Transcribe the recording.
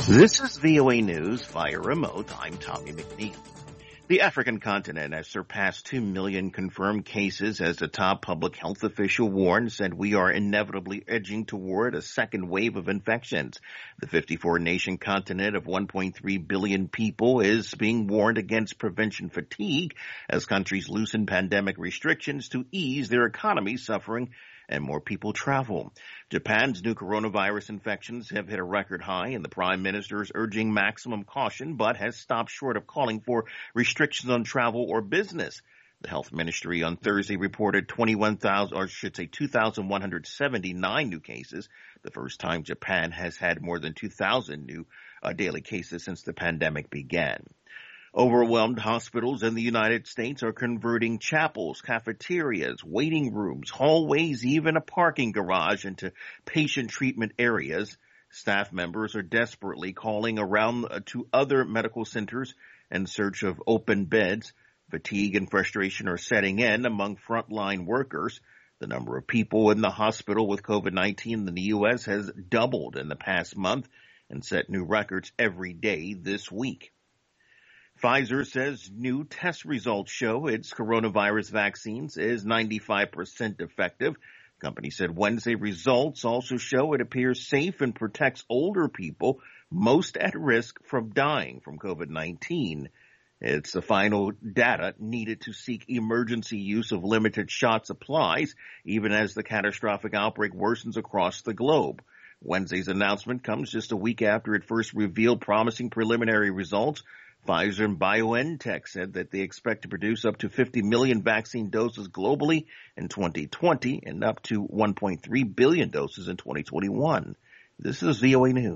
This is VOA News via remote. I'm Tommy McNeil. The African continent has surpassed 2 million confirmed cases as the top public health official warns that we are inevitably edging toward a second wave of infections. The 54-nation continent of 1.3 billion people is being warned against prevention fatigue as countries loosen pandemic restrictions to ease their economies suffering and more people travel. Japan's new coronavirus infections have hit a record high, and the prime minister is urging maximum caution, but has stopped short of calling for restrictions on travel or business. The health ministry on Thursday reported 2,179 new cases, the first time Japan has had more than 2,000 new daily cases since the pandemic began. Overwhelmed hospitals in the United States are converting chapels, cafeterias, waiting rooms, hallways, even a parking garage into patient treatment areas. Staff members are desperately calling around to other medical centers in search of open beds. Fatigue and frustration are setting in among frontline workers. The number of people in the hospital with COVID-19 in the U.S. has doubled in the past month and set new records every day this week. Pfizer says new test results show its coronavirus vaccines is 95% effective. The company said Wednesday results also show it appears safe and protects older people most at risk from dying from COVID-19. It's the final data needed to seek emergency use of limited shot supplies, even as the catastrophic outbreak worsens across the globe. Wednesday's announcement comes just a week after it first revealed promising preliminary results. Pfizer and BioNTech said that they expect to produce up to 50 million vaccine doses globally in 2020 and up to 1.3 billion doses in 2021. This is VOA News.